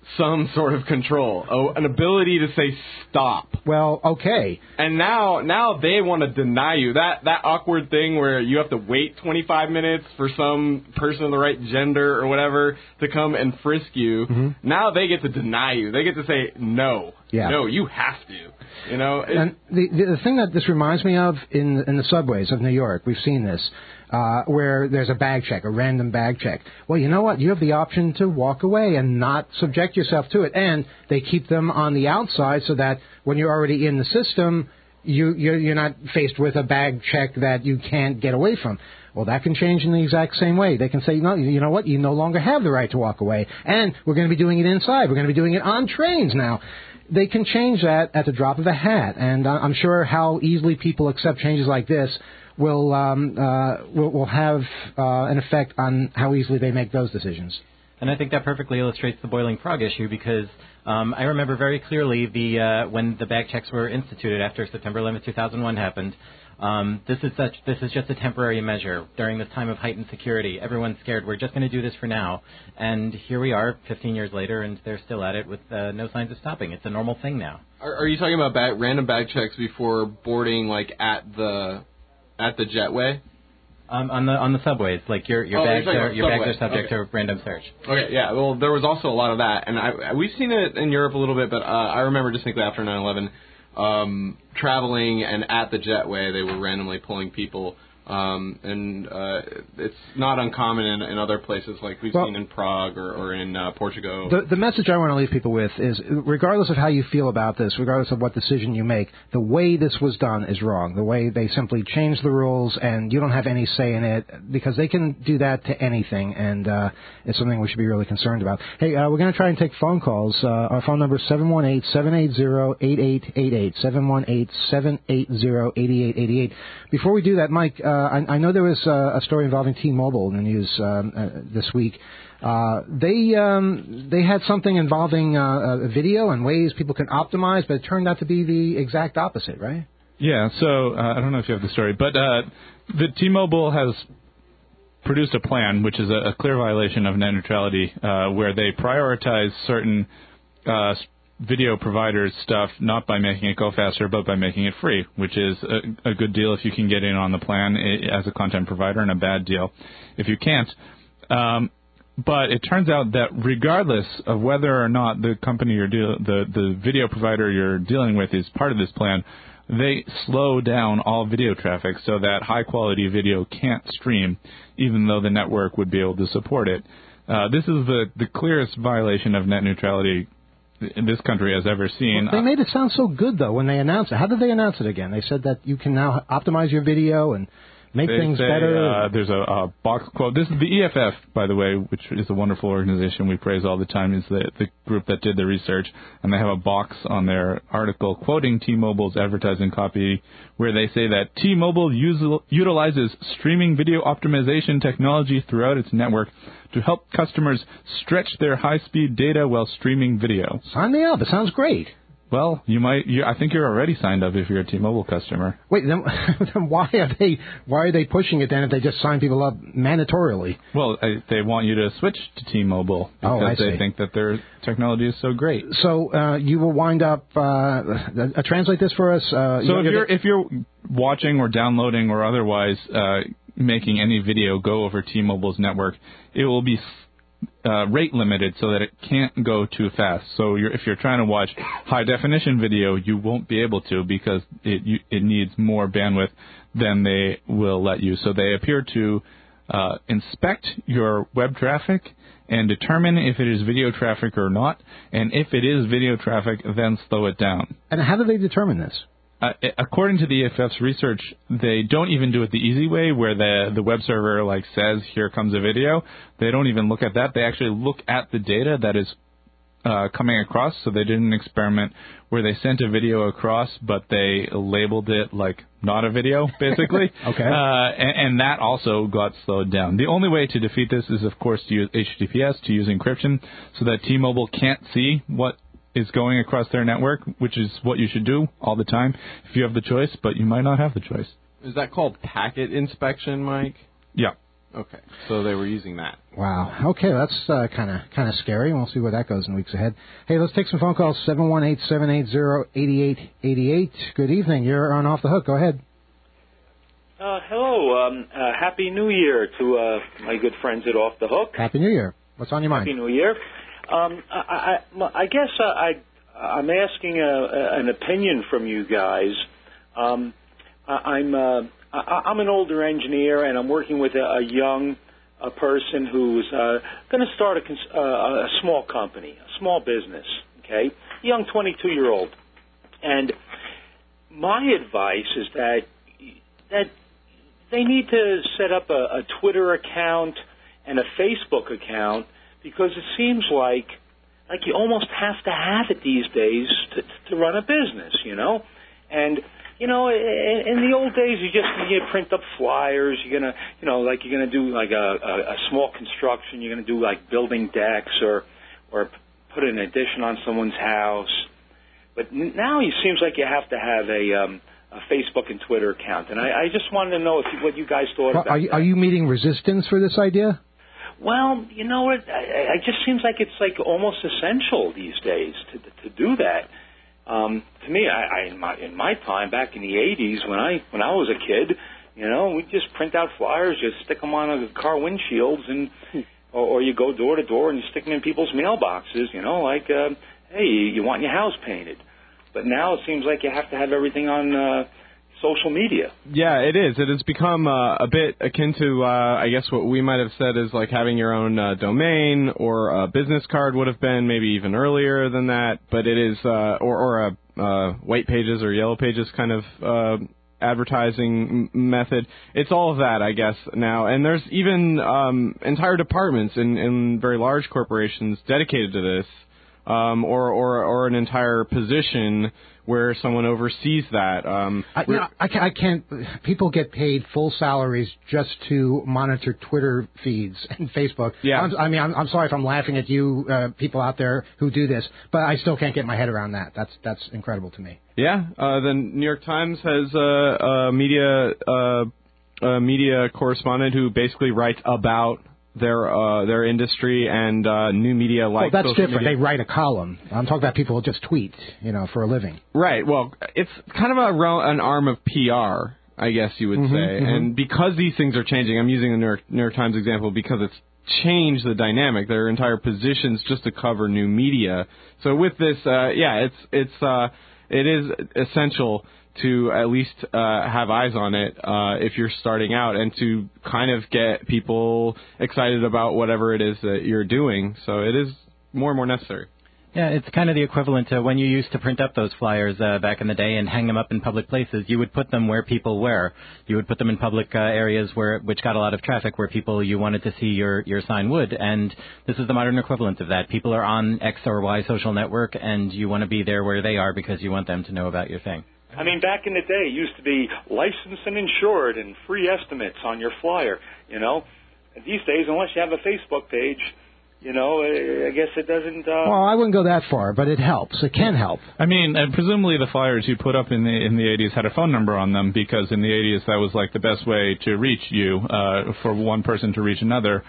E: some sort of control, an ability to say stop.
B: Well, okay.
E: And now they want to deny you. That awkward thing where you have to wait 25 minutes for some person of the right gender or whatever to come and frisk you.
B: Mm-hmm.
E: Now they get to deny you. They get to say, no.
B: Yeah.
E: No, you have to. You know?
B: And the thing that this reminds me of in the subways of New York, we've seen this, where there's a bag check, a random bag check. Well, you know what? You have the option to walk away and not subject yourself to it. And they keep them on the outside so that when you're already in the system, you're not faced with a bag check that you can't get away from. Well, that can change in the exact same way. They can say, no, you know what? You no longer have the right to walk away. And we're going to be doing it inside. We're going to be doing it on trains now. They can change that at the drop of a hat. And I'm sure how easily people accept changes like this will have an effect on how easily they make those decisions.
G: And I think that perfectly illustrates the boiling frog issue because I remember very clearly when the bag checks were instituted after September 11th, 2001 happened. This is just a temporary measure during this time of heightened security. Everyone's scared. We're just going to do this for now. And here we are 15 years later, and they're still at it with no signs of stopping. It's a normal thing now.
E: Are you talking about random bag checks before boarding, like at the jetway?
G: On the subways, like your bags are subject to random search.
E: Okay, yeah. Well, there was also a lot of that, and we've seen it in Europe a little bit, but I remember distinctly after 9/11, traveling and at the jetway, they were randomly pulling people. It's not uncommon in other places like we've seen in Prague or in Portugal.
B: The message I want to leave people with is, regardless of how you feel about this, regardless of what decision you make, the way this was done is wrong. The way they simply changed the rules and you don't have any say in it, because they can do that to anything, and it's something we should be really concerned about. Hey, we're going to try and take phone calls. Our phone number is 718-780-8888, 718-780-8888. Before we do that, Mike, I know there was a story involving T-Mobile in the news this week. They had something involving video and ways people can optimize, but it turned out to be the exact opposite, right?
D: Yeah, so I don't know if you have the story, but the T-Mobile has produced a plan, which is a clear violation of net neutrality, where they prioritize certain video providers' stuff not by making it go faster, but by making it free, which is a good deal if you can get in on the plan as a content provider, and a bad deal if you can't. But it turns out that regardless of whether or not the company the video provider you're dealing with is part of this plan, they slow down all video traffic so that high-quality video can't stream, even though the network would be able to support it. This is the clearest violation of net neutrality in this country has ever seen.
B: Well, they made it sound so good, though, when they announced it. How did they announce it again? They said that you can now optimize your video and make things better.
D: There's a box quote. This is the EFF, by the way, which is a wonderful organization we praise all the time, is the group that did the research, and they have a box on their article quoting T-Mobile's advertising copy where they say that T-Mobile utilizes streaming video optimization technology throughout its network to help customers stretch their high-speed data while streaming video.
B: Sign me up. It sounds great.
D: Well, I think you're already signed up if you're a T-Mobile customer.
B: Wait, then why are they pushing it then if they just sign people up mandatorily?
D: Well, they want you to switch to T-Mobile because they think that their technology is so great.
B: So you will wind up translate this for us.
D: So if you're watching or downloading or otherwise making any video go over T-Mobile's network, it will be rate limited so that it can't go too fast. So if you're trying to watch high definition video, you won't be able to because it needs more bandwidth than they will let you. So they appear to inspect your web traffic and determine if it is video traffic or not. And if it is video traffic, then slow it down.
B: And how do they determine this?
D: According to the EFF's research, they don't even do it the easy way where the web server says, here comes a video. They don't even look at that. They actually look at the data that is coming across. So they did an experiment where they sent a video across, but they labeled it like not a video, basically.
B: Okay.
D: And that also got slowed down. The only way to defeat this is, of course, to use HTTPS, to use encryption, so that T-Mobile can't see what is going across their network, which is what you should do all the time if you have the choice, but you might not have the choice.
E: Is that called packet inspection, Mike?
D: Yeah.
E: Okay, so they were using that.
B: Wow. Okay, that's kind of scary. We'll see where that goes in weeks ahead. Hey, let's take some phone calls. 718-780-8888. Good evening. You're on Off the Hook. Go ahead.
H: Hello. Happy New Year to my good friends at Off the Hook.
B: Happy New Year. What's on your mind?
H: Happy New Year. I guess I'm asking an opinion from you guys. I'm an older engineer, and I'm working with a young person who's going to start a small company, a small business, okay? A young 22-year-old. And my advice is that they need to set up a Twitter account and a Facebook account, because it seems like you almost have to have it these days to run a business, you know? And you know, in the old days, you print up flyers. You're gonna do like a small construction. You're gonna do like building decks or put an addition on someone's house. But now it seems like you have to have a Facebook and Twitter account. And I just wanted to know what you guys thought about that.
B: Are you meeting resistance for this idea?
H: Well, you know, it just seems like it's like almost essential these days to do that. To me, in my time back in the '80s, when I was a kid, you know, we'd just print out flyers, just stick them on car windshields, and or you go door to door and you stick them in people's mailboxes, you know, like, hey, you want your house painted. But now it seems like you have to have everything on social media.
E: Yeah, it is. It has become a bit akin to, I guess, what we might have said is like having your own domain, or a business card would have been maybe even earlier than that. But it is, or a white pages or yellow pages kind of advertising method. It's all of that, I guess, now. And there's even entire departments in very large corporations dedicated to this, or an entire position where someone oversees that.
B: I can't. People get paid full salaries just to monitor Twitter feeds and Facebook.
E: Yeah.
B: I'm sorry if I'm laughing at you, people out there who do this, but I still can't get my head around that. That's incredible to me.
E: Yeah. The New York Times has a media correspondent who basically writes about their industry and new media like
B: that's
E: social
B: different.
E: media.
B: They write a column. I'm talking about people who just tweet, you know, for a living.
E: Right. Well, it's kind of an arm of PR, I guess you would say. And because these things are changing, I'm using the New York Times example because it's changed the dynamic. There are entire positions just to cover new media. So with this, it is essential to at least have eyes on it if you're starting out, and to kind of get people excited about whatever it is that you're doing. So it is more and more necessary.
G: Yeah, it's kind of the equivalent to when you used to print up those flyers back in the day and hang them up in public places. You would put them where people were. You would put them in public areas which got a lot of traffic, where people you wanted to see your sign would. And this is the modern equivalent of that. People are on X or Y social network, and you want to be there where they are because you want them to know about your thing.
H: I mean, back in the day, it used to be licensed and insured and free estimates on your flyer, you know. And these days, unless you have a Facebook page, you know, I guess it doesn't...
B: Well, I wouldn't go that far, but it helps. It can help.
D: I mean, and presumably the flyers you put up in the 80s had a phone number on them, because in the 80s that was like the best way to reach you, for one person to reach another.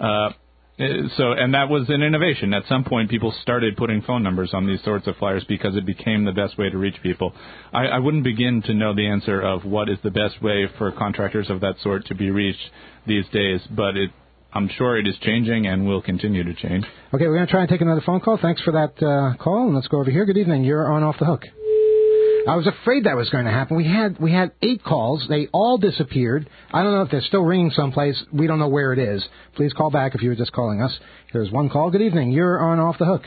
D: And that was an innovation. At some point, people started putting phone numbers on these sorts of flyers because it became the best way to reach people. I wouldn't begin to know the answer of what is the best way for contractors of that sort to be reached these days, but I'm sure it is changing and will continue to change.
B: Okay, we're going to try and take another phone call. Thanks for that call, and let's go over here. Good evening. You're on Off the Hook. I was afraid that was going to happen. We had 8 calls. They all disappeared. I don't know if they're still ringing someplace. We don't know where it is. Please call back if you were just calling us. Here's one call. Good evening. You're on Off the Hook.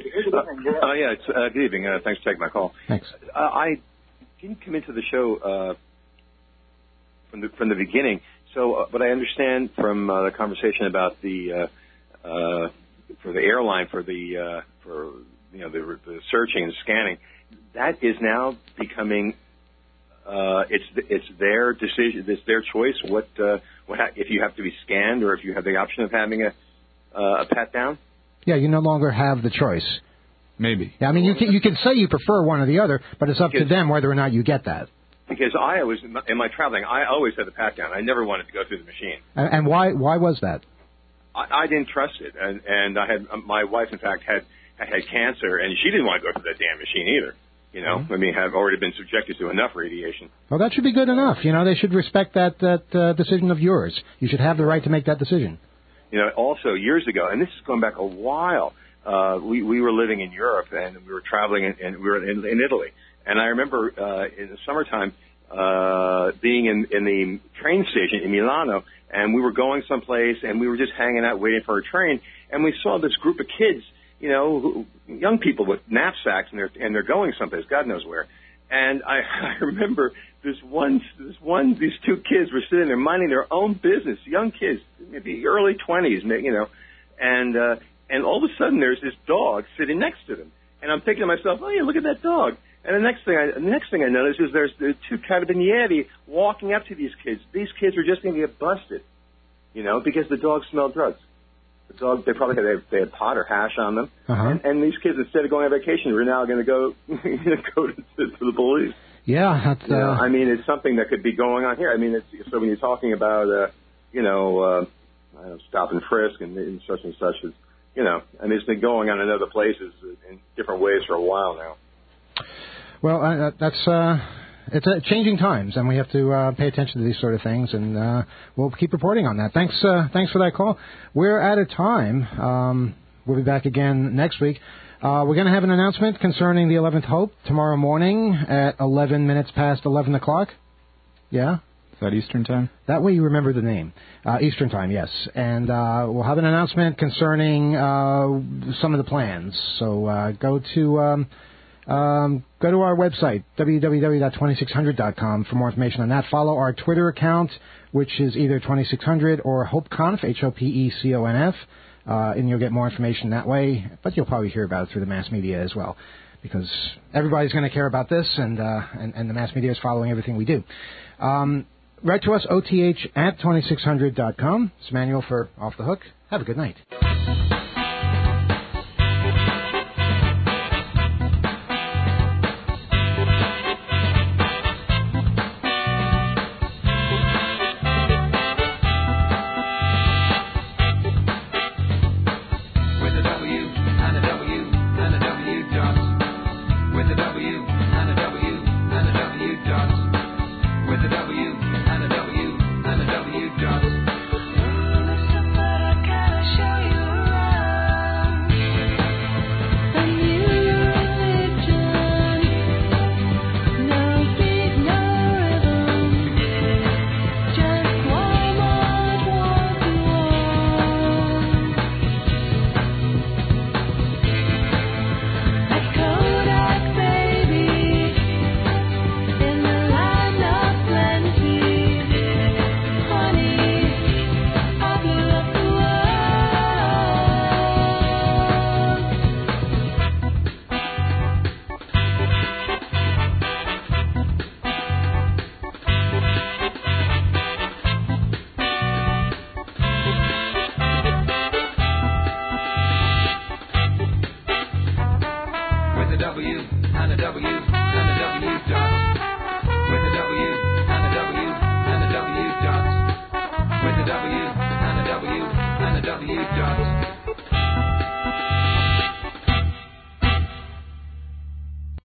I: Good evening. Thanks for taking my call.
B: Thanks.
I: I didn't come into the show from the beginning. So, but I understand from the conversation about the for the airline for the searching and scanning. That is now becoming it's their decision, it's their choice. What if you have to be scanned, or if you have the option of having a pat down?
B: Yeah, you no longer have the choice.
D: Maybe.
B: Yeah, I mean you can say you prefer one or the other, but it's up to them whether or not you get that.
I: because I always, in my traveling, I always had the pat down. I never wanted to go through the machine.
B: And why was that?
I: I didn't trust it, and I had my wife, in fact, had cancer, and she didn't want to go through that damn machine either. You know, I mean, have already been subjected to enough radiation.
B: Well, that should be good enough. You know, they should respect that decision of yours. You should have the right to make that decision.
I: You know, also years ago, and this is going back a while. We were living in Europe, and we were traveling, and we were in Italy. And I remember in the summertime being in the train station in Milano, and we were going someplace, and we were just hanging out waiting for a train, and we saw this group of kids, you know, young people with knapsacks, and they're going someplace, God knows where. And I remember these two kids were sitting there minding their own business, young kids, maybe early 20s, you know, and all of a sudden there's this dog sitting next to them, and I'm thinking to myself, oh yeah, look at that dog. And the next thing I noticed is there's two carabinieri walking up to these kids. These kids are just going to get busted, you know, because the dog smelled drugs. The dog, they had pot or hash on them, and these kids, instead of going on vacation, were now going to go to the police.
B: Yeah, that's.
I: You know, I mean, it's something that could be going on here. I mean, so when you're talking about, I don't know, stop and frisk and such, it's, you know, I mean, it's been going on in other places in different ways for a while now.
B: Well, it's changing times, and we have to pay attention to these sort of things, and we'll keep reporting on that. Thanks for that call. We're out of time. We'll be back again next week. We're going to have an announcement concerning the 11th Hope tomorrow morning at 11 minutes past 11 o'clock. Yeah?
D: Is that Eastern Time? That
B: way you remember the name. Eastern Time, yes. And we'll have an announcement concerning some of the plans. So go to our website, www.2600.com, for more information on that. Follow our Twitter account, which is either 2600 or HopeConf, HOPECONF, and you'll get more information that way. But you'll probably hear about it through the mass media as well, because everybody's going to care about this, and the mass media is following everything we do. Write to us, OTH@2600.com. It's Manuel for Off the Hook. Have a good night.
C: W and a W.